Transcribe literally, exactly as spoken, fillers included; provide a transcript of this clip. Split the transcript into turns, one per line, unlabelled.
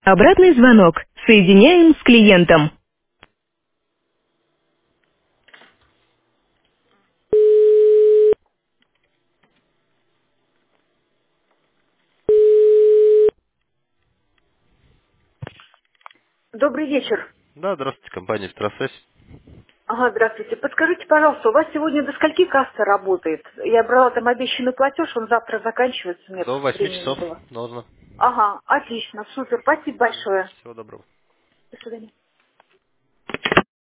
Обратный звонок. Соединяем с клиентом. Добрый вечер.
Да, здравствуйте, компания «Страсвязь».
Ага, здравствуйте. Подскажите, пожалуйста, у вас сегодня до скольки касса работает? Я брала там обещанный платеж, он завтра заканчивается, у меня
До
просто
восьми
времени не
часов
было.
должно.
Ага, отлично, супер, спасибо большое.
Всего доброго.
До свидания.